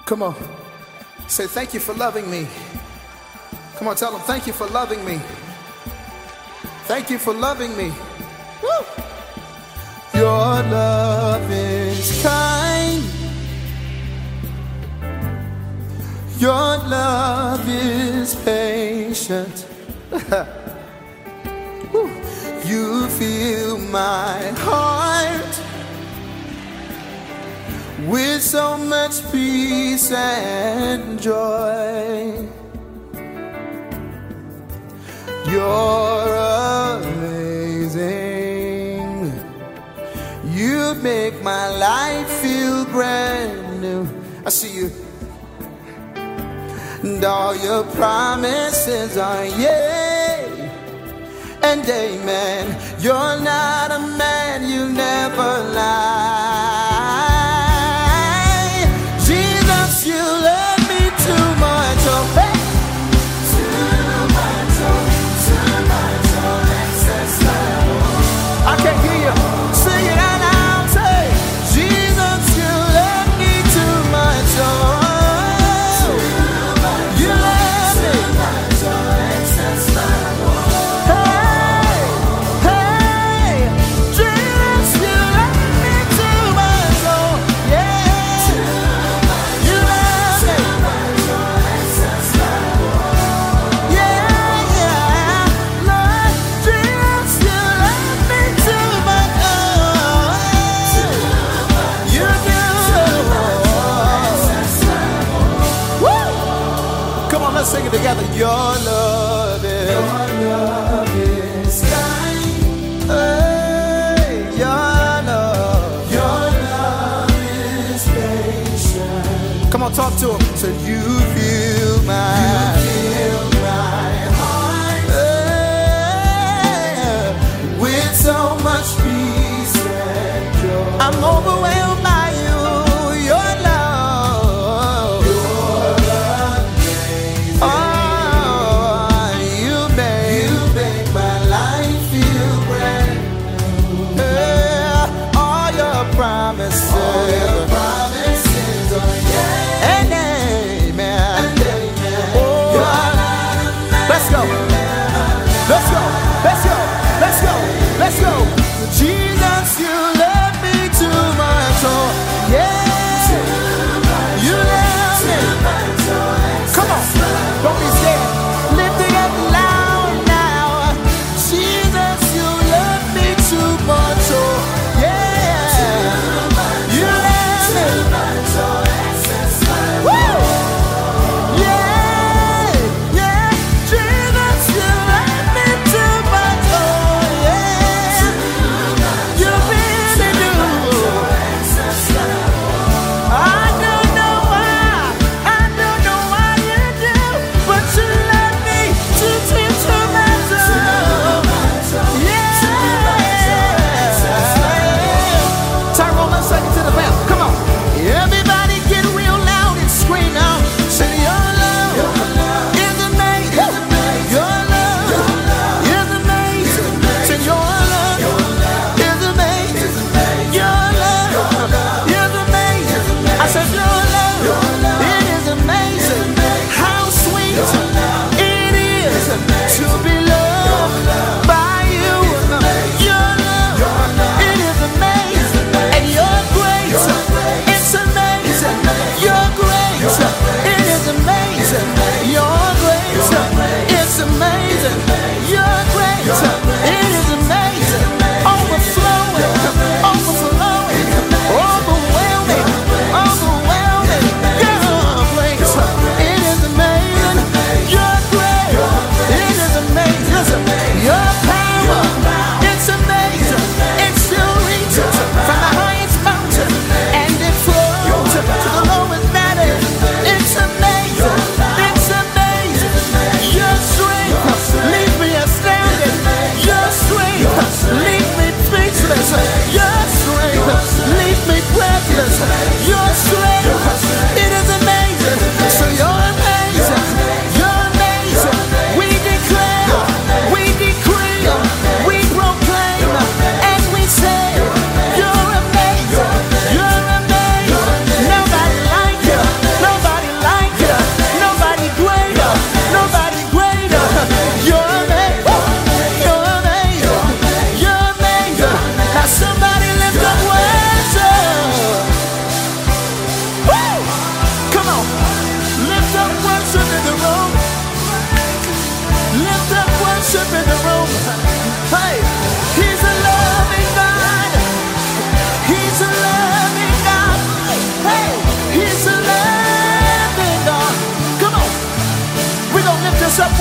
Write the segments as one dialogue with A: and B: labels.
A: Come on. Say, thank you for loving me. Come on, tell them, thank you for loving me. Thank you for loving me. Woo! Your love is kind. Your love is patient. You fill my heart with so much peace and joy. You're amazing. You make my life feel brand new. I see you. And all your promises are yea and amen. You're not a man, you never lie. Jesus, you love me too much, oh hey. Too much, excess love. I can't hear you. Sing it out loud, say, Jesus, you love me too much, oh. Let's sing it together. Your love is kind. Hey, your love is patient. Come on, talk to him. So you feel my heart with so much peace and joy. I'm overwhelmed by you. Your love. Promises are yeah and amen. Oh, let's go. Let's go. Let's go. Let's go. Let's go. Jesus, you love me too much.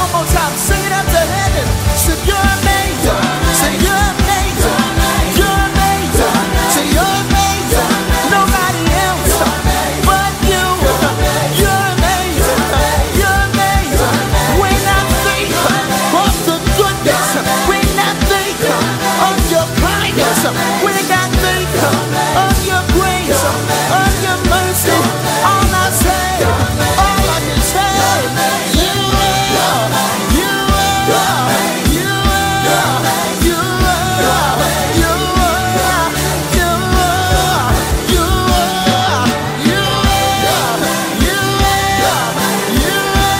A: one more time. Sing it up to heaven. Say you're amazing. Say you're amazing. You're amazing. Say you're amazing. Nobody else but you. You're amazing. You're amazing. When I think of the goodness, when I think of your kindness, when I think of your grace, of your mercy, all I say, all I can say, you are, you are, you are, you are, you are, you are, you are, you are, you are, you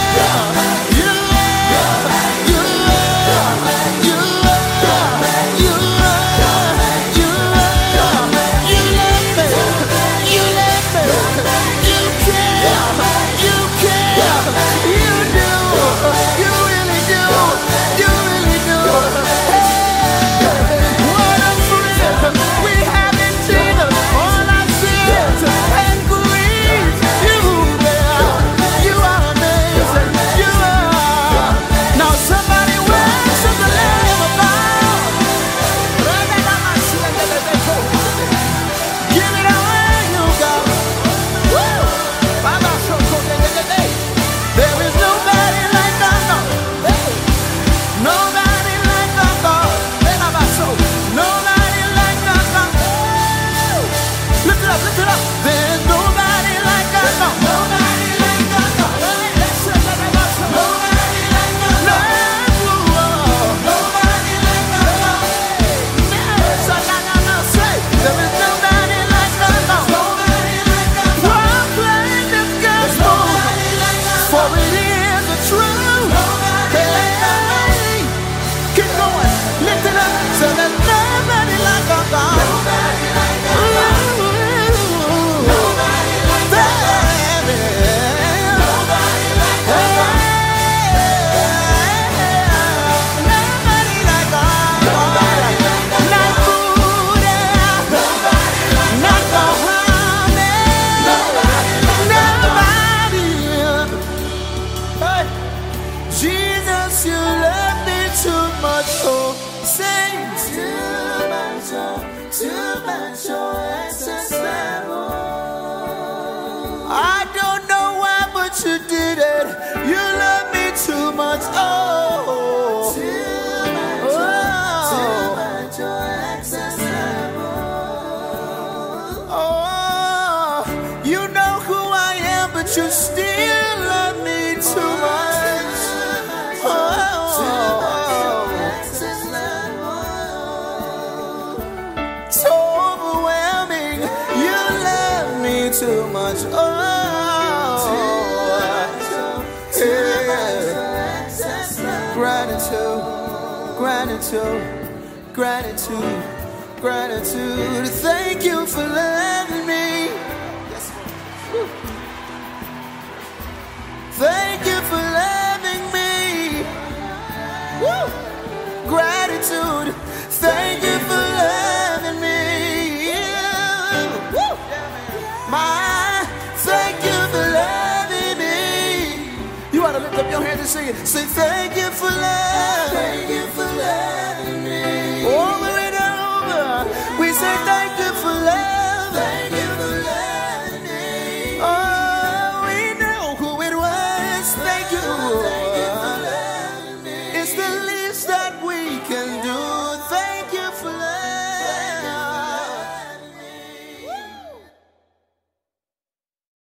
A: Jesus, you love me too much, oh, say too much, oh, excess level. I don't know why, but you did it. You love me too much, oh, too much, oh, excess level. Oh, you know who I am, but you still love me too much. Too much, yeah. Gratitude, gratitude, gratitude, gratitude. Thank you for loving me. Thank you for loving me. Woo. Gratitude. Thank you for loving me. Woo. Thank you for loving me. You ought to lift up your hands and sing it. Say thank you.